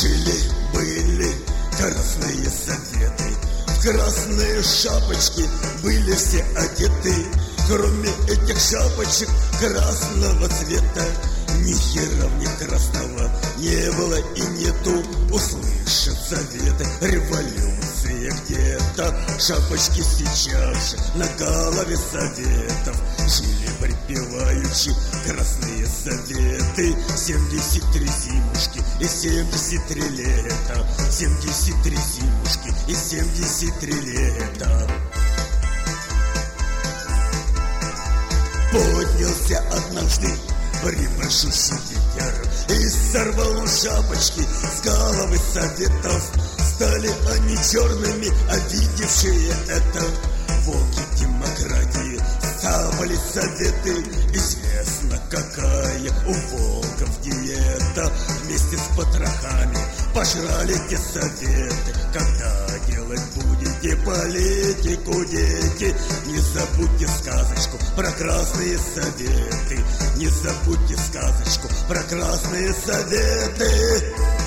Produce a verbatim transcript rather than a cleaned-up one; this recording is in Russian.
Жили-были красные советы, в красные шапочки были все одеты. Кроме этих шапочек красного цвета ни хера в них красного не было и нету. Услышат советы, революция где-то. Шапочки сейчас же на голове советов. Жили припеваючи красные советы. Семьдесят три зимушки и семьдесят три лета. Семьдесят три зимушки и семьдесят три лета. Поднялся однажды прибывший ветер и сорвал он шапочки с головы советов. Стали они черными, а видевшие это волки демократии ставали советы. Известно, какая у волков диета. Вместе с потрохами пожрали те советы. Когда делать будете политику, дети, не забудьте сказочку про красные советы. Не забудьте сказочку про красные советы.